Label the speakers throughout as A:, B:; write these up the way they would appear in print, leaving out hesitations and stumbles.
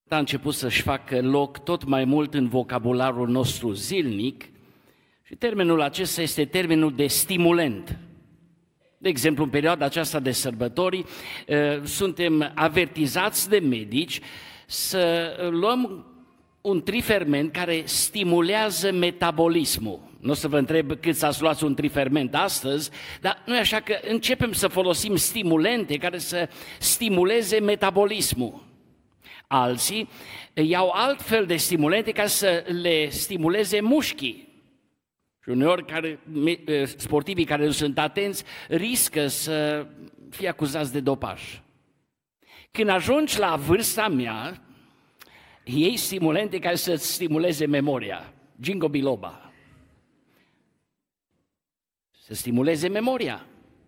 A: a început să-și facă loc tot mai mult în vocabularul nostru zilnic și termenul acesta este termenul de stimulent. De exemplu, în perioada aceasta de sărbători, suntem avertizați de medici să luăm un triferment care stimulează metabolismul. Nu o să vă întreb cât să luați un triferment astăzi, dar nu e așa că începem să folosim stimulente care să stimuleze metabolismul. Alții iau altfel de stimulente ca să le stimuleze mușchii. Și uneori sportivii care nu sunt atenți riscă să fie acuzați de dopaj. Când ajungi la vârsta mea, iei stimulente care să-ți stimuleze memoria. Ginkgo biloba. Să stimuleze memoria.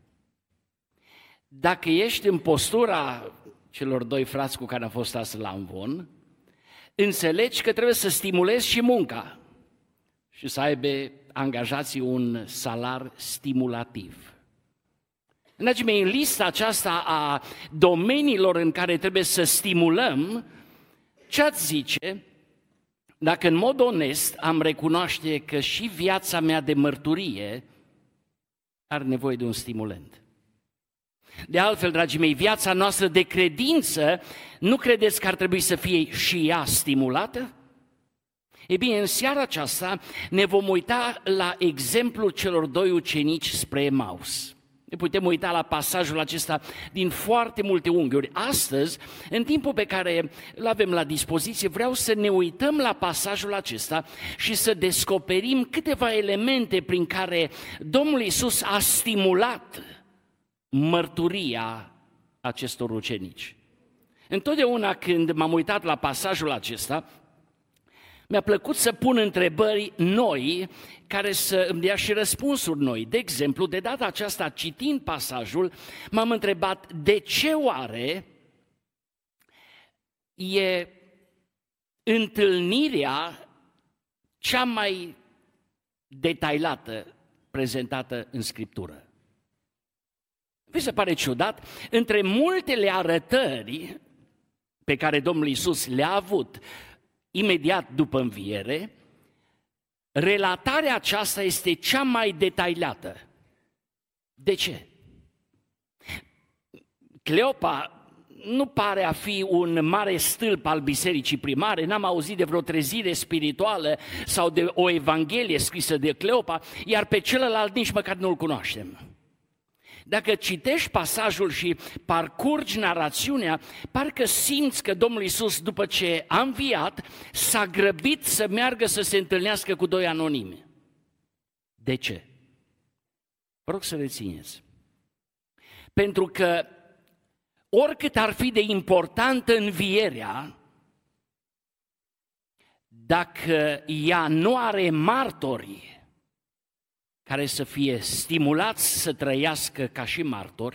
A: Dacă ești în postura celor doi frați cu care am fost astăzi la Amvon, înțelegi că trebuie să stimulezi și munca și să aibă angajații un salar stimulativ. Dragii mei, în lista aceasta a domeniilor în care trebuie să stimulăm, ce ați zice dacă în mod onest am recunoaște că și viața mea de mărturie are nevoie de un stimulent? De altfel, dragii mei, viața noastră de credință, nu credeți că ar trebui să fie și ea stimulată? Ei bine, în seara aceasta ne vom uita la exemplul celor doi ucenici spre Emaus. Ne putem uita la pasajul acesta din foarte multe unghiuri. Astăzi, în timpul pe care îl avem la dispoziție, vreau să ne uităm la pasajul acesta și să descoperim câteva elemente prin care Domnul Iisus a stimulat mărturia acestor ucenici. Întotdeauna când m-am uitat la pasajul acesta, mi-a plăcut să pun întrebări noi care să îmi dea și răspunsuri noi. De exemplu, de data aceasta, citind pasajul, m-am întrebat de ce oare e întâlnirea cea mai detailată prezentată în Scriptură. Vi se pare ciudat? Între multele arătări pe care Domnul Iisus le-a avut imediat după înviere, relatarea aceasta este cea mai detaliată. De ce? Cleopa nu pare a fi un mare stâlp al bisericii primare, n-am auzit de vreo trezire spirituală sau de o evanghelie scrisă de Cleopa, iar pe celălalt nici măcar nu-l cunoaștem. Dacă citești pasajul și parcurgi narațiunea, parcă simți că Domnul Iisus, după ce a înviat, s-a grăbit să meargă să se întâlnească cu doi anonimi. De ce? Vă rog să rețineți. Pentru că oricât ar fi de importantă învierea, dacă ea nu are martori care să fie stimulați să trăiască ca și martori,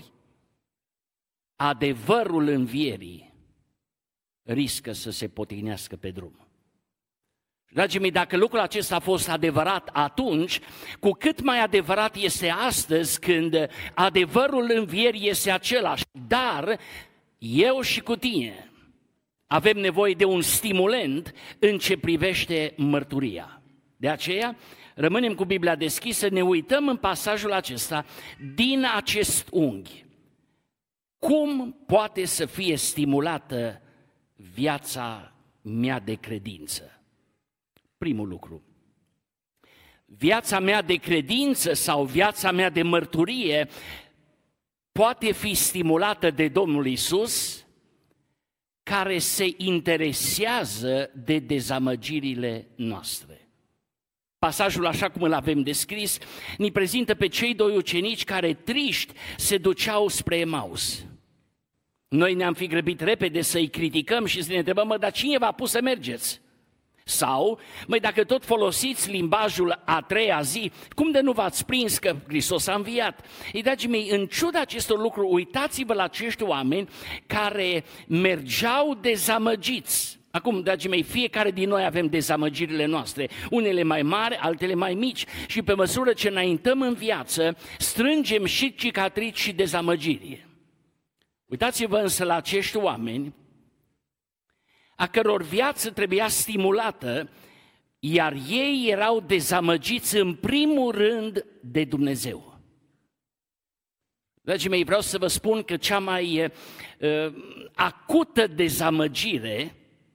A: adevărul învierii riscă să se potignească pe drum. Dragii mei, dacă lucrul acesta a fost adevărat atunci, cu cât mai adevărat este astăzi când adevărul învierii este același, dar eu și cu tine avem nevoie de un stimulent în ce privește mărturia. De aceea, rămânem cu Biblia deschisă, ne uităm în pasajul acesta din acest unghi. Cum poate să fie stimulată viața mea de credință? Primul lucru, viața mea de credință sau viața mea de mărturie poate fi stimulată de Domnul Iisus, care se interesează de dezamăgirile noastre. Pasajul, așa cum îl avem descris, ne prezintă pe cei doi ucenici care triști se duceau spre Emaus. Noi ne-am fi grăbit repede să-i criticăm și să ne întrebăm, dar cine v-a pus să mergeți? Sau, dacă tot folosiți limbajul a treia zi, cum de nu v-ați prins că Hristos a înviat? Ei, dragii mei, în ciuda acestor lucruri, uitați-vă la acești oameni care mergeau dezamăgiți. Acum, dragii mei, fiecare din noi avem dezamăgirile noastre, unele mai mari, altele mai mici, și pe măsură ce înaintăm în viață, strângem și cicatrici și dezamăgiri. Uitați-vă însă la acești oameni, a căror viață trebuia stimulată, iar ei erau dezamăgiți în primul rând de Dumnezeu. Dragii mei, vreau să vă spun că cea mai acută dezamăgire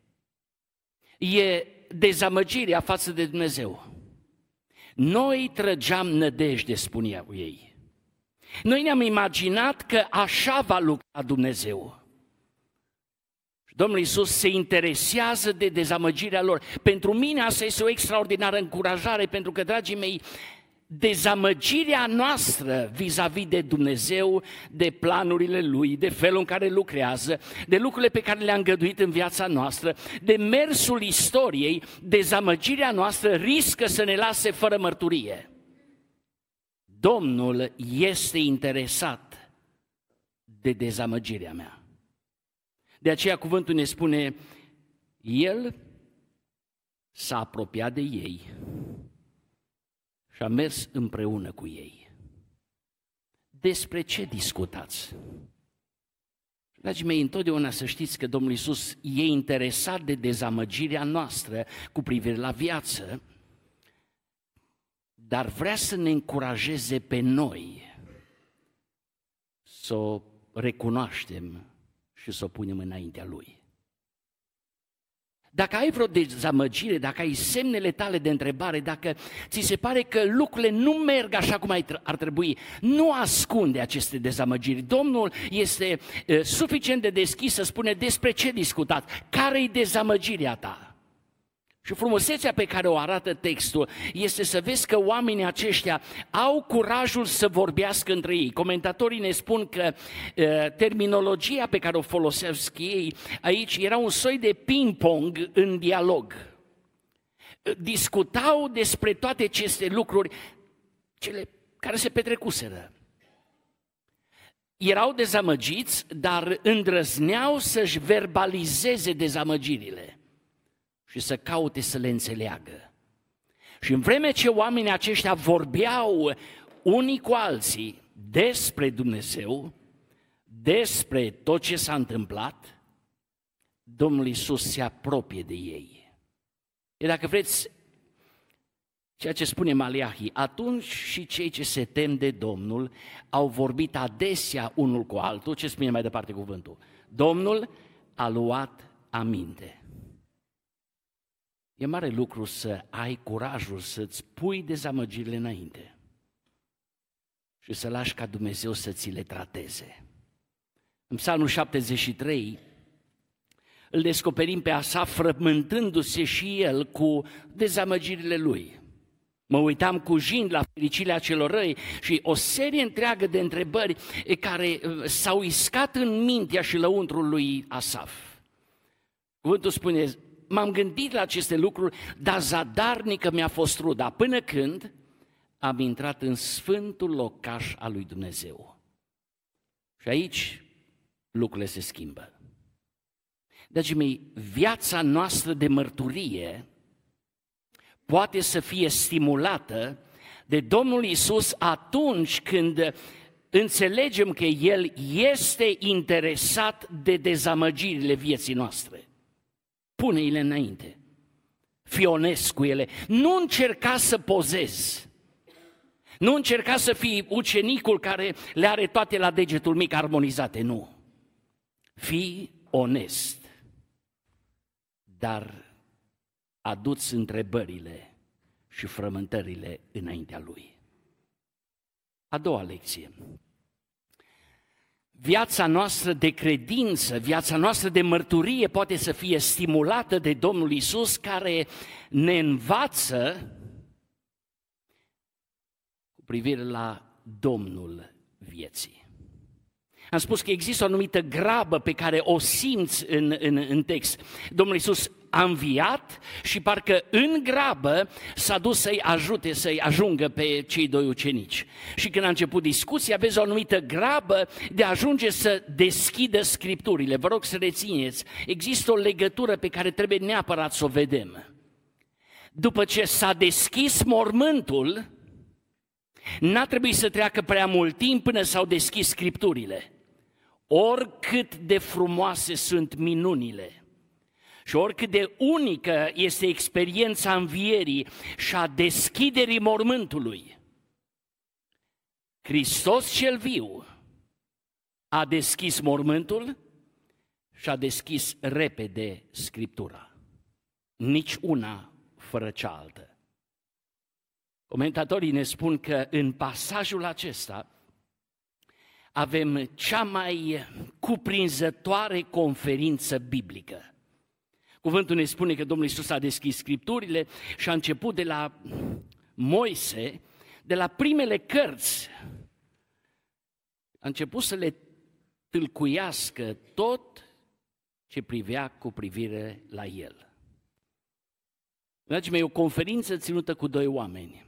A: e dezamăgirea față de Dumnezeu. Noi trăgeam nădejde, spuneau ei. Noi ne-am imaginat că așa va lucra Dumnezeu. Domnul Iisus se interesează de dezamăgirea lor. Pentru mine asta este o extraordinară încurajare, pentru că, dragii mei, dezamăgirea noastră vis-a-vis de Dumnezeu, de planurile Lui, de felul în care lucrează, de lucrurile pe care le-a îngăduit în viața noastră, de mersul istoriei, dezamăgirea noastră riscă să ne lase fără mărturie. Domnul este interesat de dezamăgirea mea. De aceea cuvântul ne spune, El s-a apropiat de ei și a mers împreună cu ei. Despre ce discutați? Dragii mei, întotdeauna să știți că Domnul Iisus e interesat de dezamăgirea noastră cu privire la viață, dar vrea să ne încurajeze pe noi să o recunoaștem și să o punem înaintea Lui. Dacă ai vreo dezamăgire, dacă ai semnele tale de întrebare, dacă ți se pare că lucrurile nu merg așa cum ar trebui, nu ascunde aceste dezamăgiri. Domnul este suficient de deschis să spune despre ce discutați, care-i dezamăgirea ta. Și frumusețea pe care o arată textul este să vezi că oamenii aceștia au curajul să vorbească între ei. Comentatorii ne spun că terminologia pe care o folosesc ei aici era un soi de ping-pong în dialog. Discutau despre toate aceste lucruri, cele care se petrecuseră. Erau dezamăgiți, dar îndrăzneau să-și verbalizeze dezamăgirile și să caute să le înțeleagă. Și în vreme ce oamenii aceștia vorbeau unii cu alții despre Dumnezeu, despre tot ce s-a întâmplat, Domnul Iisus se apropie de ei. E, dacă vreți, ceea ce spune Maleahi, atunci și cei ce se tem de Domnul au vorbit adesea unul cu altul. Ce spune mai departe cuvântul? Domnul a luat aminte. E mare lucru să ai curajul să-ți pui dezamăgirile înainte și să lași ca Dumnezeu să ți le trateze. În Psalmul 73 îl descoperim pe Asaf frământându-se și el cu dezamăgirile lui. Mă uitam cu jind la fericirea celor răi și o serie întreagă de întrebări care s-au iscat în mintea și lăuntrul lui Asaf. Cuvântul spune, m-am gândit la aceste lucruri, dar zadarnică mi-a fost ruda, până când am intrat în sfântul locaș al lui Dumnezeu. Și aici lucrurile se schimbă. Dragii mei, viața noastră de mărturie poate să fie stimulată de Domnul Iisus atunci când înțelegem că El este interesat de dezamăgirile vieții noastre. Pune-i-le înainte, fii onest cu ele, nu încerca să pozezi, nu încerca să fii ucenicul care le are toate la degetul mic armonizate, nu. Fii onest, dar adu-ți întrebările și frământările înaintea Lui. A doua lecție. Viața noastră de credință, viața noastră de mărturie poate să fie stimulată de Domnul Iisus, care ne învață cu privire la Domnul vieții. Am spus că există o anumită grabă pe care o simți în text. Domnul Iisus a înviat și parcă în grabă s-a dus să-i ajute, să-i ajungă pe cei doi ucenici. Și când a început discuția, aveți o anumită grabă de a ajunge să deschidă Scripturile. Vă rog să rețineți, există o legătură pe care trebuie neapărat să o vedem. După ce s-a deschis mormântul, n-a trebuit să treacă prea mult timp până s-au deschis Scripturile. Oricât de frumoase sunt minunile Și oricât de unică este experiența învierii și a deschiderii mormântului, Hristos cel viu a deschis mormântul și a deschis repede Scriptura. Nici una fără cealaltă. Comentatorii ne spun că în pasajul acesta avem cea mai cuprinzătoare conferință biblică. Cuvântul ne spune că Domnul Iisus a deschis Scripturile și a început de la Moise, de la primele cărți. A început să le tâlcuiască tot ce privea cu privire la el. Dragii mei, o conferință ținută cu doi oameni.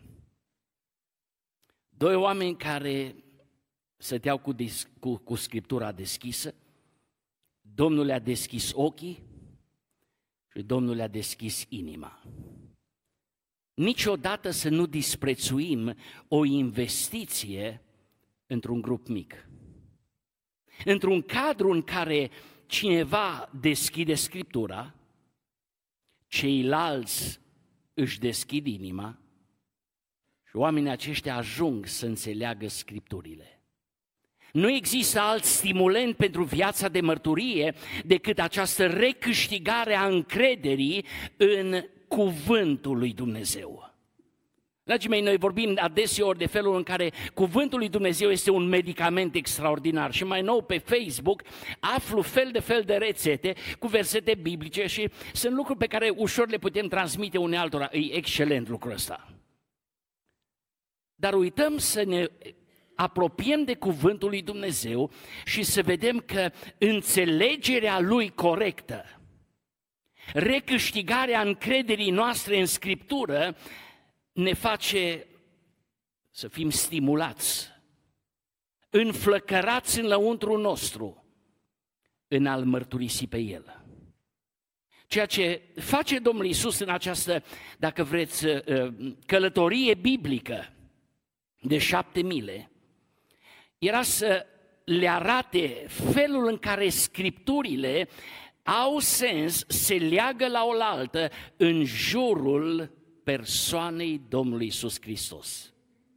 A: Doi oameni care stăteau cu Scriptura deschisă, Domnul le-a deschis ochii și Domnul le-a deschis inima. Niciodată să nu disprețuim o investiție într-un grup mic. Într-un cadru în care cineva deschide Scriptura, ceilalți își deschid inima și oamenii aceștia ajung să înțeleagă Scripturile. Nu există alt stimulent pentru viața de mărturie decât această recâștigare a încrederii în Cuvântul lui Dumnezeu. Dragii mei, noi vorbim adeseori de felul în care Cuvântul lui Dumnezeu este un medicament extraordinar și mai nou pe Facebook aflu fel de rețete cu versete biblice și sunt lucruri pe care ușor le putem transmite unei altora. E excelent lucrul ăsta. Dar uităm să ne apropiem de Cuvântul lui Dumnezeu și să vedem că înțelegerea lui corectă, recâștigarea încrederii noastre în Scriptură ne face să fim stimulați, înflăcărați în lăuntrul nostru, în a-L mărturisi pe El. Ceea ce face Domnul Iisus în această, dacă vreți, călătorie biblică de 7 mile, era să le arate felul în care Scripturile au sens, se leagă la oaltă în jurul persoanei Domnului Iisus Hristos.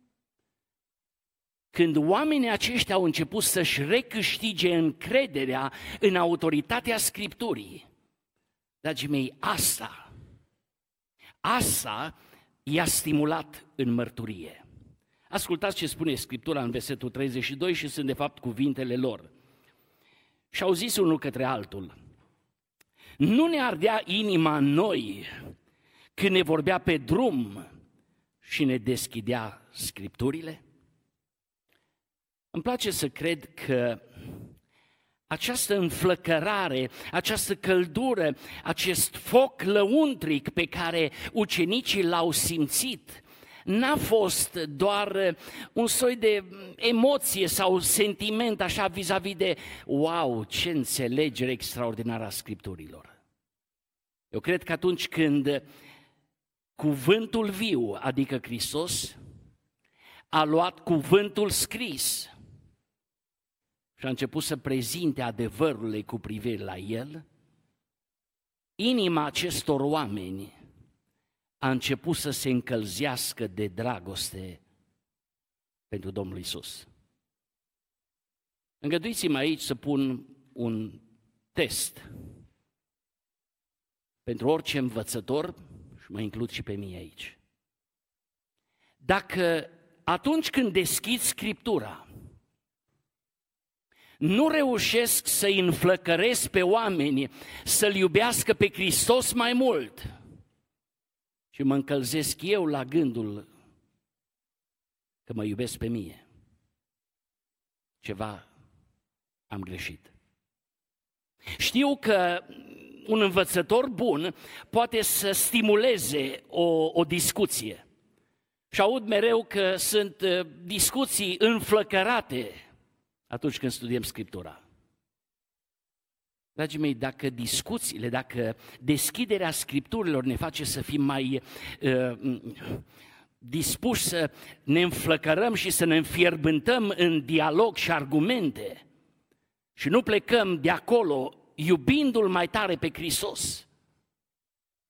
A: Când oamenii aceștia au început să-și recâștige încrederea în autoritatea Scripturii, dragii mei, asta i-a stimulat în mărturie. Ascultați ce spune Scriptura în versetul 32 și sunt de fapt cuvintele lor. Și au zis unul către altul: nu ne ardea inima în noi când ne vorbea pe drum și ne deschidea Scripturile? Îmi place să cred că această înflăcărare, această căldură, acest foc lăuntric pe care ucenicii l-au simțit, n-a fost doar un soi de emoție sau sentiment așa vis-a-vis de wow, ce înțelegere extraordinară a Scripturilor. Eu cred că atunci când cuvântul viu, adică Hristos, a luat cuvântul scris și a început să prezinte adevărurile cu privire la el, inima acestor oameni a început să se încălzească de dragoste pentru Domnul Iisus. Îngăduiți-mă aici să pun un test pentru orice învățător, și mă includ și pe mine aici. Dacă atunci când deschid Scriptura nu reușesc să-i înflăcăresc pe oameni să-L iubească pe Hristos mai mult și mă încălzesc eu la gândul că mă iubesc pe mine, ceva am greșit. Știu că un învățător bun poate să stimuleze o discuție și aud mereu că sunt discuții înflăcărate atunci când studiem Scriptura. Dragii mei, dacă discuțiile, dacă deschiderea Scripturilor ne face să fim mai dispuși să ne înflăcărăm și să ne înfierbântăm în dialog și argumente și nu plecăm de acolo iubindu-L mai tare pe Hristos,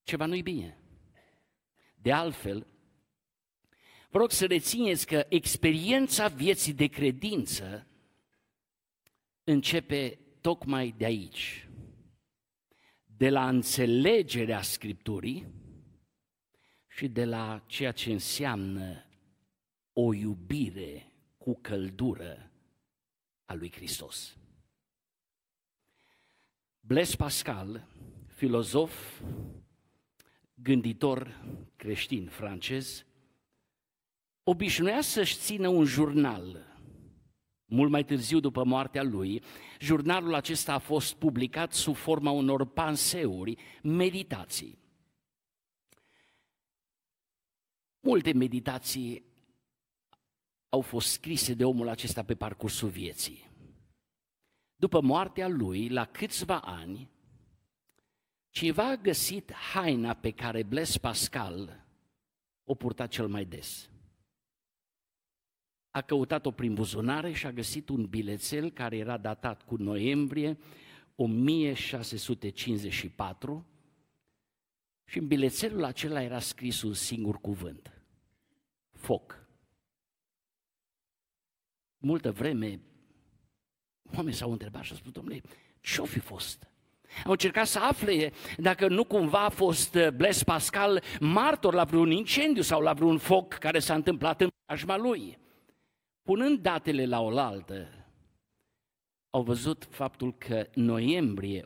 A: ceva nu-i bine. De altfel, vă rog să rețineți că experiența vieții de credință începe tocmai de aici, de la înțelegerea Scripturii și de la ceea ce înseamnă o iubire cu căldură a lui Hristos. Blaise Pascal, filozof, gânditor creștin francez, obișnuia să-și țină un jurnal. Mult mai târziu, după moartea lui, jurnalul acesta a fost publicat sub forma unor panseuri, meditații. Multe meditații au fost scrise de omul acesta pe parcursul vieții. După moartea lui, la câțiva ani, cineva a găsit haina pe care Blaise Pascal o purta cel mai des. A căutat-o prin buzunare și a găsit un bilețel care era datat cu noiembrie 1654 și în bilețelul acela era scris un singur cuvânt: foc. Multă vreme oamenii s-au întrebat și au spus: dom'le, ce-o fi fost? Au încercat să afle dacă nu cumva a fost Blaise Pascal martor la vreun incendiu sau la vreun foc care s-a întâmplat în preajma lui. Punând datele la oaltă, au văzut faptul că noiembrie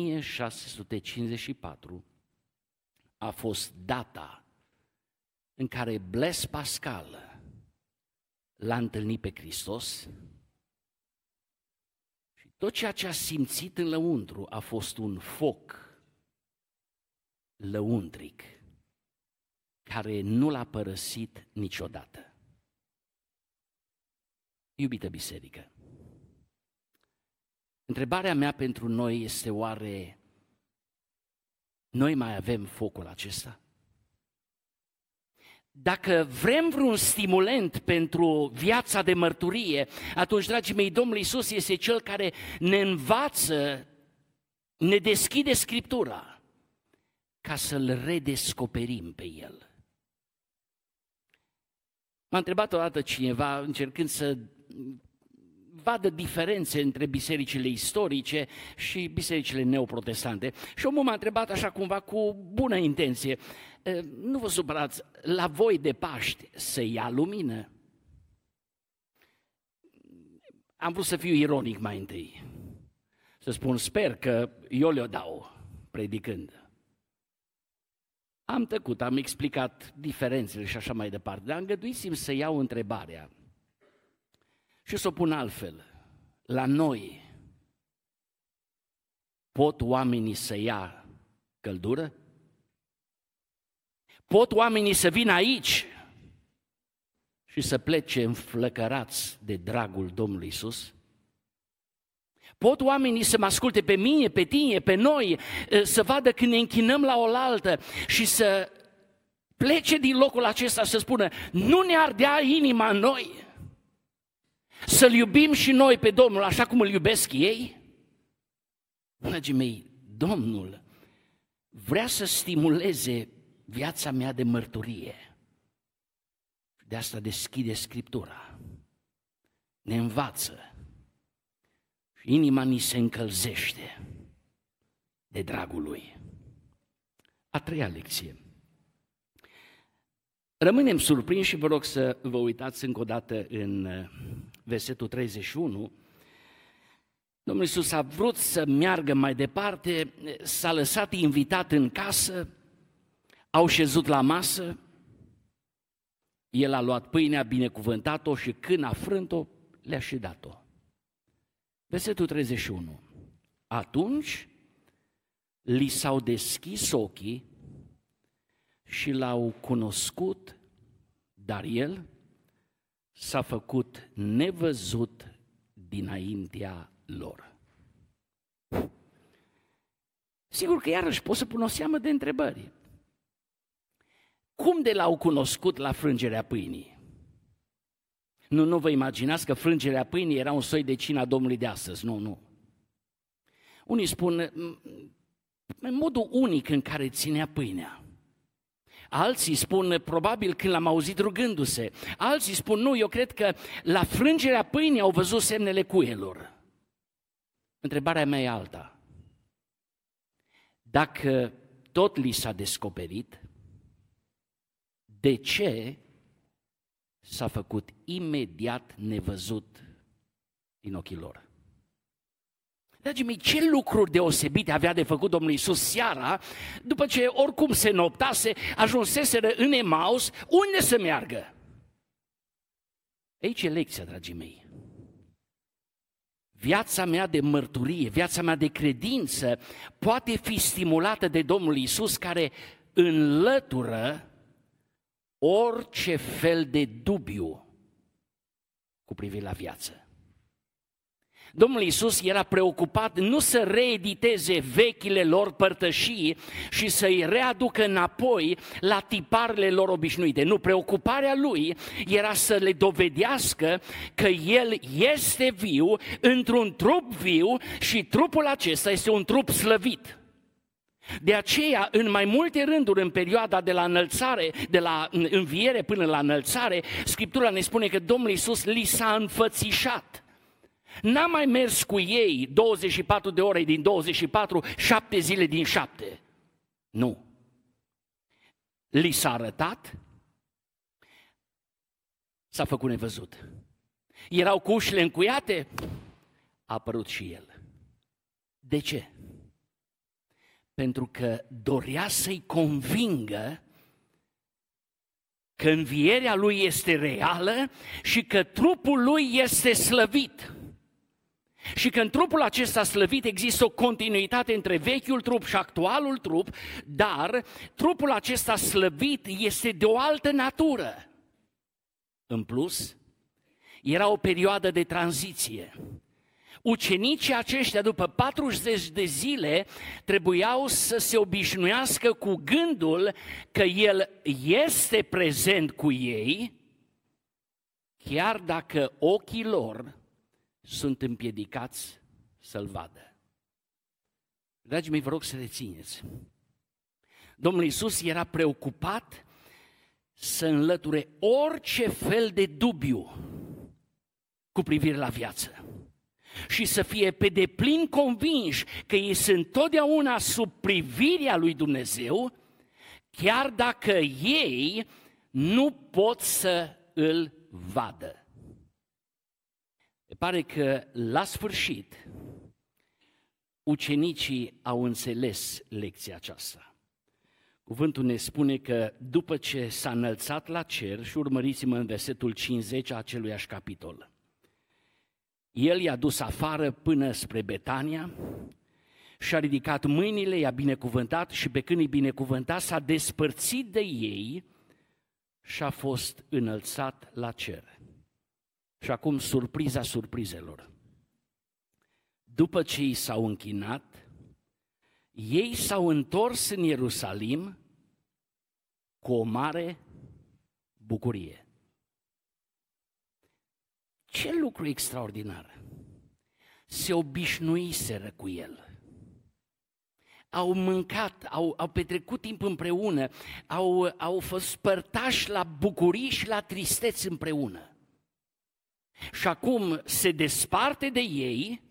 A: 1654 a fost data în care Blaise Pascal l-a întâlnit pe Hristos și tot ceea ce a simțit în lăuntru a fost un foc lăuntric care nu l-a părăsit niciodată. Iubită biserică, întrebarea mea pentru noi este: oare noi mai avem focul acesta? Dacă vrem vreun stimulent pentru viața de mărturie, atunci, dragii mei, Domnul Iisus este Cel care ne învață, ne deschide Scriptura ca să-L redescoperim pe El. M-a întrebat odată cineva, încercând să vadă diferențe între bisericile istorice și bisericile neoprotestante. Și omul m-a întrebat așa cumva cu bună intenție: nu vă supărați, la voi de Paști se ia lumină? Am vrut să fiu ironic mai întâi, să spun: sper că eu le-o dau predicând. Am tăcut, am explicat diferențele și așa mai departe, dar îngăduiți-mi să iau întrebarea și să o pun altfel. La noi pot oamenii să ia căldură? Pot oamenii să vină aici și să plece înflăcărați de dragul Domnului Iisus? Pot oamenii să mă asculte pe mine, pe tine, pe noi, să vadă când ne închinăm la oaltă și să plece din locul acesta să spună: nu ne ardea inima în noi să-L iubim și noi pe Domnul așa cum îl iubesc ei? Dragii mei, Domnul vrea să stimuleze viața mea de mărturie. De asta deschide Scriptura, ne învață și inima ni se încălzește de dragul Lui. A treia lecție. Rămânem surprinși și vă rog să vă uitați încă o dată în versetul 31. Domnul Iisus a vrut să meargă mai departe, s-a lăsat invitat în casă, au șezut la masă, El a luat pâinea, a binecuvântat-o și când a frânt-o, le-a și dat-o. Versetul 31. Atunci li s-au deschis ochii și L-au cunoscut, dar El s-a făcut nevăzut dinaintea lor. Sigur că iarăși pot să pun o seamă de întrebări. Cum de L-au cunoscut la frângerea pâinii? Nu vă imaginați că frângerea pâinii era un soi de cina Domnului de astăzi, nu. Unii spun, în modul unic în care ținea pâinea. Alții spun, probabil când l-am auzit rugându-se. Alții spun, nu, eu cred că la frângerea pâinii au văzut semnele cuielor. Întrebarea mea e alta. Dacă tot li s-a descoperit, de ce s-a făcut imediat nevăzut din ochii lor? Dragii mei, ce lucruri deosebite avea de făcut Domnul Iisus seara, după ce oricum se noptase, ajunseseră în Emaus, unde să meargă? Aici e lecția, dragii mei. Viața mea de mărturie, viața mea de credință poate fi stimulată de Domnul Iisus, care înlătură orice fel de dubiu cu privire la viață. Domnul Iisus era preocupat nu să reediteze vechile lor părtășii și să-i readucă înapoi la tiparele lor obișnuite. Nu, preocuparea lui era să le dovedească că el este viu într-un trup viu și trupul acesta este un trup slăvit. De aceea, în mai multe rânduri, în perioada de la înălțare, de la înviere până la înălțare, Scriptura ne spune că Domnul Iisus li s-a înfățișat. N-a mai mers cu ei 24 de ore din 24, 7 zile din 7. Nu. Li s-a arătat, s-a făcut nevăzut. Erau cu ușile încuiate, a apărut și el. De ce? Pentru că dorea să-i convingă că învierea lui este reală și că trupul lui este slăvit. Și că în trupul acesta slăvit există o continuitate între vechiul trup și actualul trup, dar trupul acesta slăvit este de o altă natură. În plus, era o perioadă de tranziție. Ucenicii aceștia, după 40 de zile, trebuiau să se obișnuiască cu gândul că El este prezent cu ei, chiar dacă ochii lor sunt împiedicați să-L vadă. Dragii mei, vă rog să rețineți. Domnul Iisus era preocupat să înlăture orice fel de dubiu cu privire la viață și să fie pe deplin convinși că ei sunt totdeauna sub privirea lui Dumnezeu, chiar dacă ei nu pot să Îl vadă. Se pare că la sfârșit ucenicii au înțeles lecția aceasta. Cuvântul ne spune că după ce s-a înălțat la cer, și urmăriți-mă în versetul 50 a aceluiași capitol, El i-a dus afară până spre Betania și-a ridicat mâinile, i-a binecuvântat și pe când îi binecuvânta s-a despărțit de ei și a fost înălțat la cer. Și acum surpriza surprizelor. După ce i s-au închinat, ei s-au întors în Ierusalim cu o mare bucurie. Ce lucru extraordinar! Se obișnuiseră cu El. Au mâncat, au petrecut timp împreună, au fost părtași la bucurii și la tristeți împreună. Și acum se desparte de ei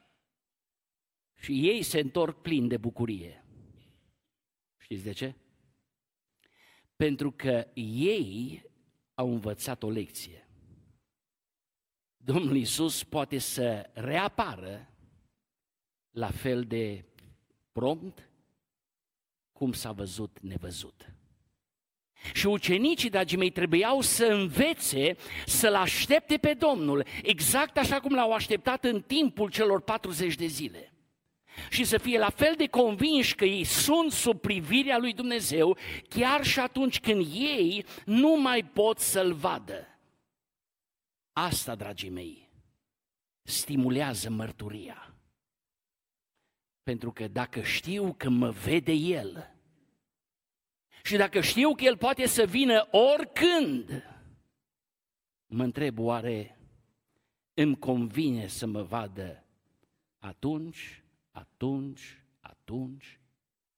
A: și ei se întorc plini de bucurie. Știți de ce? Pentru că ei au învățat o lecție. Domnul Iisus poate să reapară la fel de prompt cum s-a văzut nevăzut. Și ucenicii, dragii mei, trebuiau să învețe să-L aștepte pe Domnul, exact așa cum L-au așteptat în timpul celor 40 de zile. Și să fie la fel de convinși că ei sunt sub privirea lui Dumnezeu, chiar și atunci când ei nu mai pot să-L vadă. Asta, dragii mei, stimulează mărturia. Pentru că dacă știu că mă vede El și dacă știu că El poate să vină oricând, mă întreb, oare îmi convine să mă vadă atunci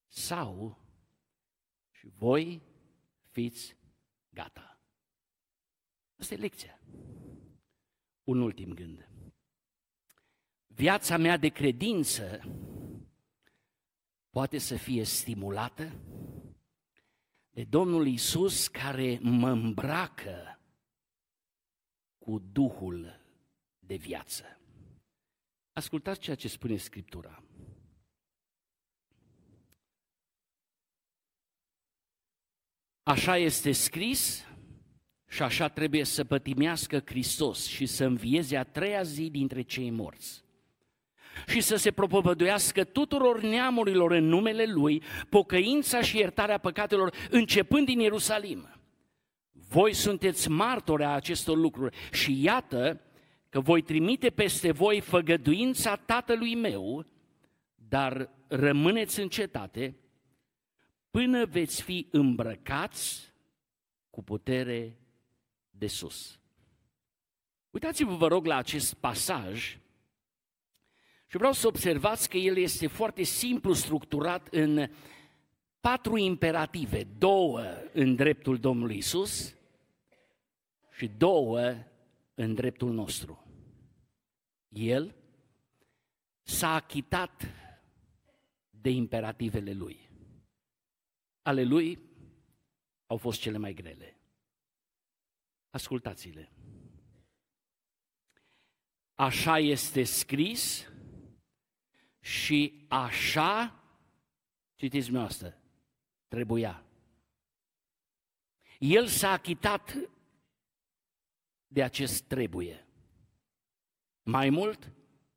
A: sau și voi fiți gata. Asta e lecția. Un ultim gând. Viața mea de credință poate să fie stimulată de Domnul Iisus care mă îmbracă cu Duhul de viață. Ascultați ceea ce spune Scriptura. Așa este scris și așa trebuie să pătimească Hristos și să învieze a treia zi dintre cei morți și să se propovăduiască tuturor neamurilor în numele Lui pocăința și iertarea păcatelor, începând din Ierusalim. Voi sunteți martori a acestor lucruri și iată că voi trimite peste voi făgăduința Tatălui meu, dar rămâneți în cetate până veți fi îmbrăcați cu putere de sus. Uitați-vă, vă rog, la acest pasaj și vreau să observați că el este foarte simplu structurat în 4 imperative, 2 în dreptul Domnului Iisus și 2 în dreptul nostru. El s-a achitat de imperativele lui. Ale lui au fost cele mai grele. Ascultați-le. Așa este scris și așa, citiți dumneavoastră, trebuia. El s-a achitat de acest trebuie. Mai mult,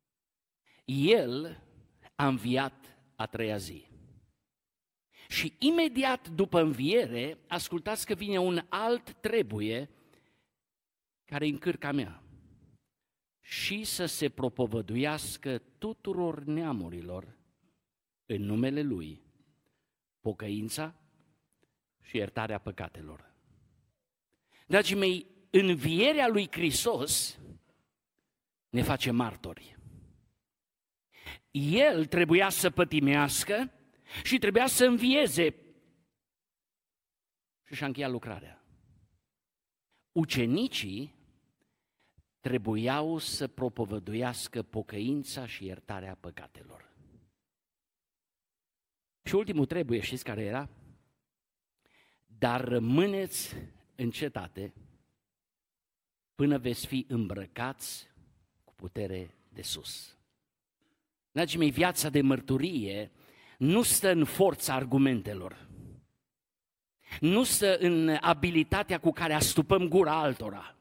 A: el a înviat a treia zi. Și imediat după înviere, ascultați că vine un alt trebuie care e în cârca mea. Și să se propovăduiască tuturor neamurilor în numele Lui pocăința și iertarea păcatelor. Dragii mei, învierea lui Hristos ne face martori. El trebuia să pătimească și trebuia să învieze și și-a încheiat lucrarea. Ucenicii trebuiau să propovăduiască pocăința și iertarea păcatelor. Și ultimul trebuie, știți care era? Dar rămâneți în cetate până veți fi îmbrăcați cu putere de sus. Dragii mei, viața de mărturie nu stă în forța argumentelor, nu stă în abilitatea cu care astupăm gura altora.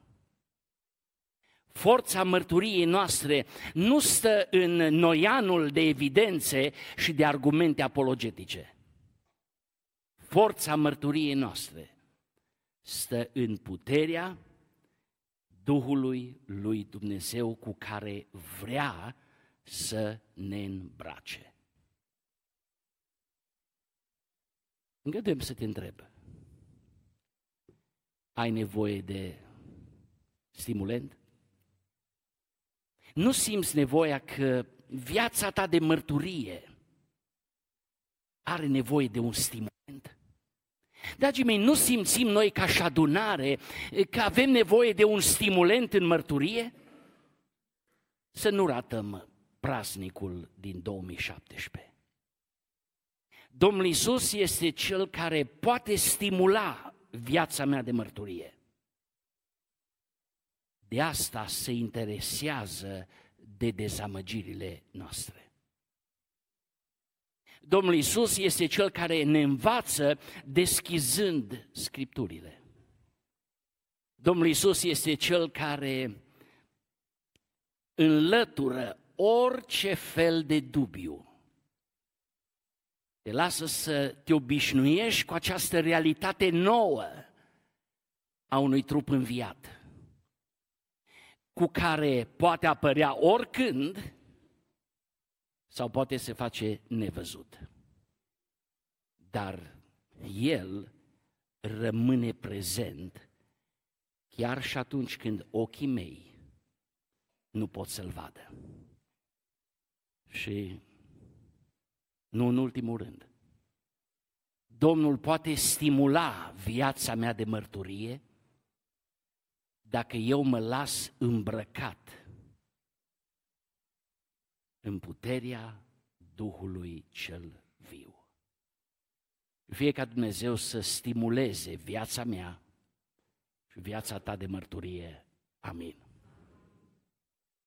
A: Forța mărturiei noastre nu stă în noianul de evidențe și de argumente apologetice. Forța mărturiei noastre stă în puterea Duhului lui Dumnezeu cu care vrea să ne îmbrace. Îngăduiem să te întreb. Ai nevoie de stimulent? Nu simți nevoia că viața ta de mărturie are nevoie de un stimulant? Dragii mei, nu simțim noi ca și adunare că avem nevoie de un stimulant în mărturie? Să nu ratăm praznicul din 2017. Domnul Iisus este Cel care poate stimula viața mea de mărturie. De asta se interesează de dezamăgirile noastre. Domnul Iisus este Cel care ne învață deschizând Scripturile. Domnul Iisus este Cel care înlătură orice fel de dubiu. Te lasă să te obișnuiești cu această realitate nouă a unui trup înviat, cu care poate apărea oricând sau poate se face nevăzut. Dar El rămâne prezent chiar și atunci când ochii mei nu pot să-L vadă. Și nu în ultimul rând, Domnul poate stimula viața mea de mărturie dacă eu mă las îmbrăcat în puterea Duhului cel viu. Fie ca Dumnezeu să stimuleze viața mea și viața ta de mărturie. Amin.